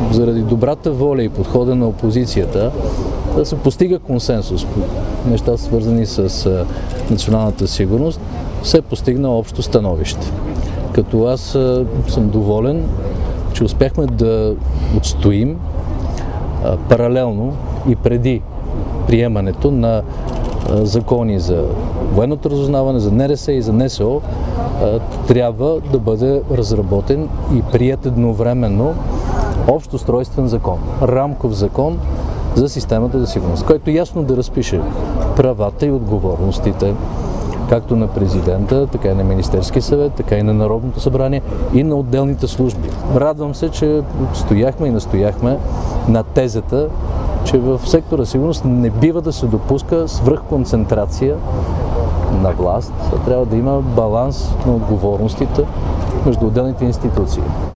заради добрата воля и подхода на опозицията да се постига консенсус по неща, свързани с националната сигурност, се постигна общо становище. Като аз съм доволен, че успяхме да отстоим паралелно и преди приемането на закони за военното разузнаване, за НРС и за НСО, трябва да бъде разработен и приет едновременно общ устройствен закон, рамков закон за системата за сигурност, който ясно да разпише правата и отговорностите както на президента, така и на Министерския съвет, така и на Народното събрание и на отделните служби. Радвам се, че стояхме и настояхме на тезата, че в сектора сигурност не бива да се допуска свръхконцентрация на власт, трябва да има баланс на отговорностите между отделните институции.